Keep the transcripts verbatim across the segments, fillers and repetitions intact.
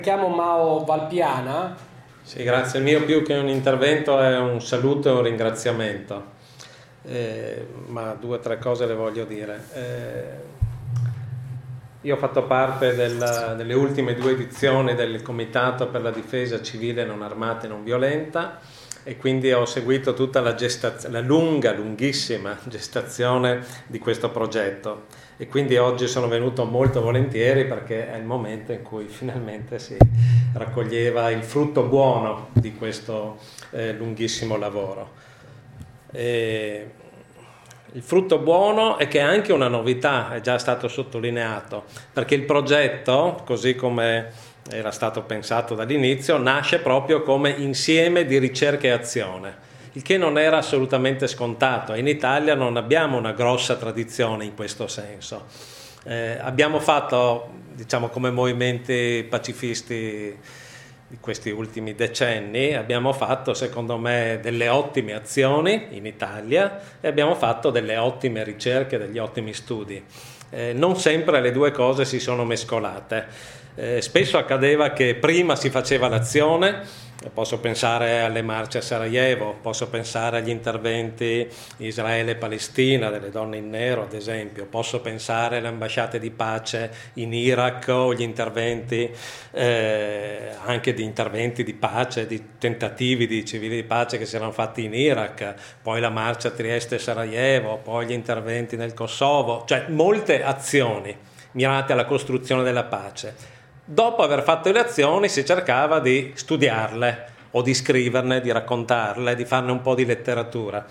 Mi chiamo Mao Valpiana. Sì, grazie. Il mio più che un intervento è un saluto e un ringraziamento, eh, ma due o tre cose le voglio dire. Eh, io ho fatto parte della, delle ultime due edizioni del Comitato per la Difesa Civile Non Armata e Non Violenta e quindi ho seguito tutta la, gestaz- la lunga, lunghissima gestazione di questo progetto. E quindi oggi sono venuto molto volentieri perché è il momento in cui finalmente si raccoglieva il frutto buono di questo eh, lunghissimo lavoro. E il frutto buono è che è anche una novità, è già stato sottolineato, perché il progetto, così come era stato pensato dall'inizio, nasce proprio come insieme di ricerca e azione, il che non era assolutamente scontato. In Italia non abbiamo una grossa tradizione in questo senso. Eh, abbiamo fatto, diciamo, come movimenti pacifisti di questi ultimi decenni, abbiamo fatto secondo me delle ottime azioni in Italia e abbiamo fatto delle ottime ricerche, degli ottimi studi. Eh, non sempre le due cose si sono mescolate. Eh, spesso accadeva che prima si faceva l'azione. Posso pensare alle marce a Sarajevo, posso pensare agli interventi Israele-Palestina, delle donne in nero ad esempio, posso pensare alle ambasciate di pace in Iraq o gli interventi, eh, anche di interventi di pace, di tentativi di civili di pace che si erano fatti in Iraq, poi la marcia a Trieste-Sarajevo, poi gli interventi nel Kosovo, cioè molte azioni mirate alla costruzione della pace. Dopo aver fatto le azioni si cercava di studiarle o di scriverne, di raccontarle, di farne un po' di letteratura.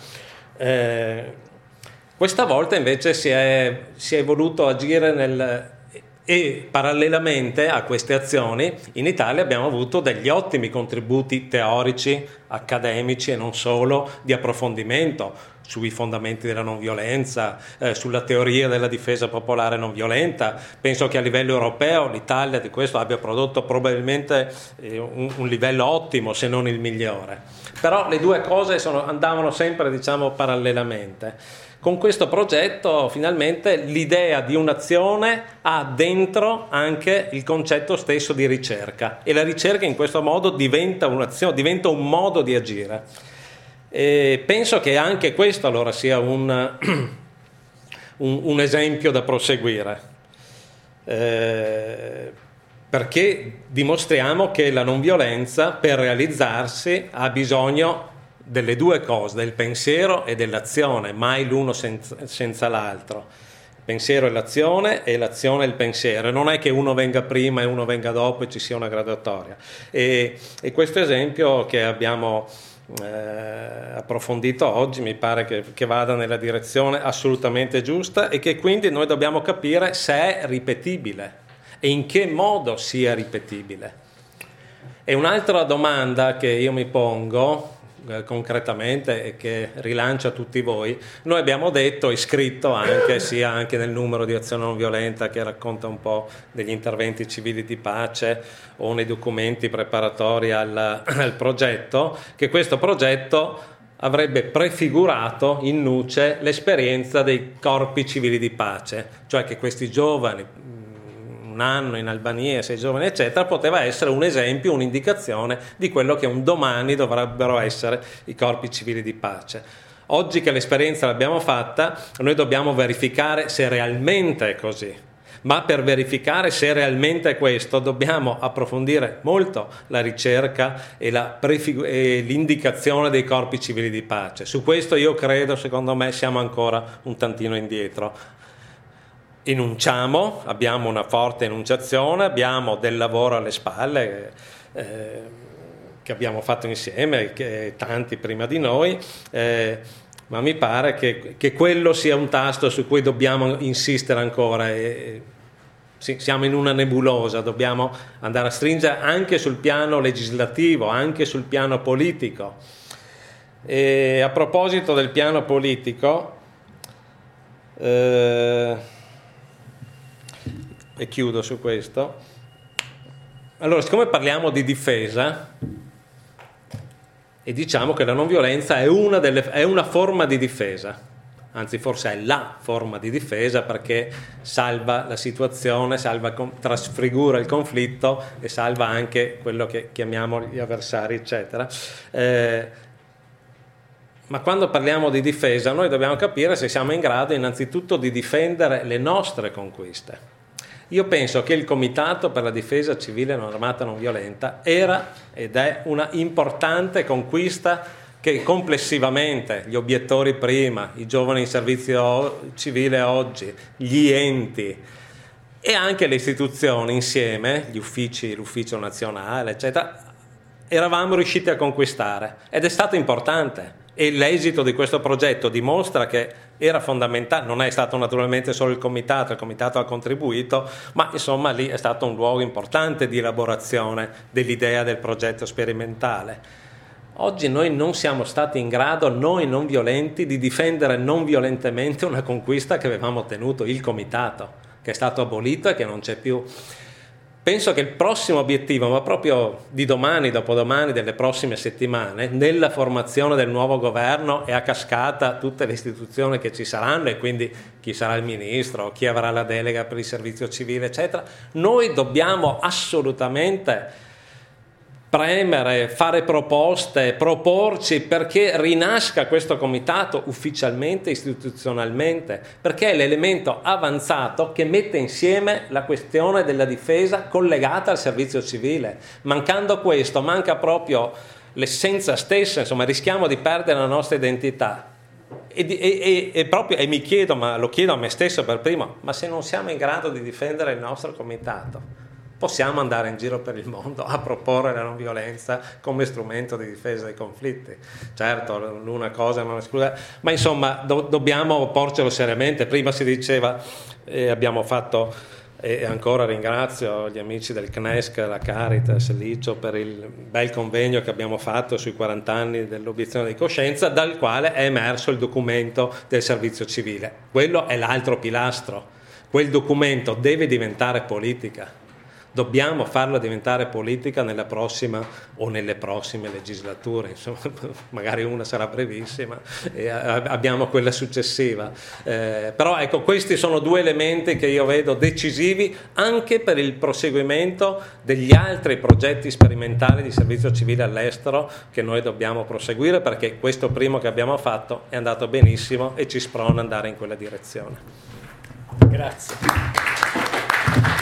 Eh, questa volta invece si è, si è voluto agire nel... e parallelamente a queste azioni in Italia abbiamo avuto degli ottimi contributi teorici, accademici e non solo, di approfondimento sui fondamenti della non violenza, eh, sulla teoria della difesa popolare non violenta. Penso che a livello europeo l'Italia di questo abbia prodotto probabilmente eh, un, un livello ottimo, se non il migliore. Però le due cose sono, andavano sempre, diciamo, parallelamente. Con questo progetto finalmente l'idea di un'azione ha dentro anche il concetto stesso di ricerca e la ricerca in questo modo diventa un'azione, diventa un modo di agire. E penso che anche questo allora sia un, un, un esempio da proseguire, eh, perché dimostriamo che la non violenza per realizzarsi ha bisogno delle due cose, del pensiero e dell'azione, mai l'uno senza, senza l'altro. Il pensiero è l'azione e l'azione è il pensiero. Non è che uno venga prima e uno venga dopo e ci sia una graduatoria. E, e questo esempio che abbiamo eh, approfondito oggi mi pare che, che vada nella direzione assolutamente giusta e che quindi noi dobbiamo capire se è ripetibile e in che modo sia ripetibile. E un'altra domanda che io mi pongo concretamente e che rilancia a tutti voi, noi abbiamo detto e scritto anche sia anche nel numero di Azione Non Violenta che racconta un po' degli interventi civili di pace o nei documenti preparatori al, al progetto, che questo progetto avrebbe prefigurato in nuce l'esperienza dei corpi civili di pace, cioè che questi giovani, un anno in Albania, sei giovani eccetera, poteva essere un esempio, un'indicazione di quello che un domani dovrebbero essere i corpi civili di pace. Oggi che l'esperienza l'abbiamo fatta, noi dobbiamo verificare se realmente è così, ma per verificare se realmente è questo dobbiamo approfondire molto la ricerca e, la prefigu- e l'indicazione dei corpi civili di pace. Su questo io credo, secondo me, siamo ancora un tantino indietro. Enunciamo, abbiamo una forte enunciazione, abbiamo del lavoro alle spalle eh, che abbiamo fatto insieme, che tanti prima di noi, eh, ma mi pare che, che quello sia un tasto su cui dobbiamo insistere ancora. E, sì, siamo in una nebulosa, dobbiamo andare a stringere anche sul piano legislativo, anche sul piano politico. E a proposito del piano politico, eh, e chiudo su questo. Allora, siccome parliamo di difesa e diciamo che la non violenza è una, delle, è una forma di difesa, anzi forse è la forma di difesa, perché salva la situazione, salva, trasfigura il conflitto e salva anche quello che chiamiamo gli avversari, eccetera. Eh, ma quando parliamo di difesa noi dobbiamo capire se siamo in grado innanzitutto di difendere le nostre conquiste. Io penso che il Comitato per la Difesa Civile Non Armata Non Violenta era ed è una importante conquista che complessivamente gli obiettori prima, i giovani in servizio civile oggi, gli enti e anche le istituzioni insieme, gli uffici, l'ufficio nazionale, eccetera, eravamo riusciti a conquistare ed è stato importante. E l'esito di questo progetto dimostra che era fondamentale, non è stato naturalmente solo il comitato, il comitato ha contribuito, ma insomma lì è stato un luogo importante di elaborazione dell'idea del progetto sperimentale. Oggi noi non siamo stati in grado, noi non violenti, di difendere non violentemente una conquista che avevamo ottenuto, il comitato, che è stato abolito e che non c'è più. Penso che il prossimo obiettivo, ma proprio di domani, dopodomani, delle prossime settimane, nella formazione del nuovo governo e a cascata tutte le istituzioni che ci saranno e quindi chi sarà il ministro, chi avrà la delega per il servizio civile, eccetera, noi dobbiamo assolutamente premere, fare proposte, proporci perché rinasca questo comitato ufficialmente, istituzionalmente, perché è l'elemento avanzato che mette insieme la questione della difesa collegata al servizio civile. Mancando questo, manca proprio l'essenza stessa, insomma rischiamo di perdere la nostra identità. E, e, e, proprio, e mi chiedo, ma lo chiedo a me stesso per primo, ma se non siamo in grado di difendere il nostro comitato, possiamo andare in giro per il mondo a proporre la non violenza come strumento di difesa dei conflitti? Certo, l'una cosa non esclude, ma insomma do, dobbiamo porcelo seriamente. Prima si diceva, eh, abbiamo fatto, e ancora ringrazio gli amici del C N E S C, la Caritas, l'I C O per il bel convegno che abbiamo fatto sui quaranta anni dell'obiezione di coscienza, dal quale è emerso il documento del servizio civile. Quello è l'altro pilastro. Quel documento deve diventare politica. Dobbiamo farlo diventare politica nella prossima o nelle prossime legislature, insomma, magari una sarà brevissima e abbiamo quella successiva. Eh, però ecco, questi sono due elementi che io vedo decisivi anche per il proseguimento degli altri progetti sperimentali di servizio civile all'estero che noi dobbiamo proseguire, perché questo primo che abbiamo fatto è andato benissimo e ci sprona ad andare in quella direzione. Grazie.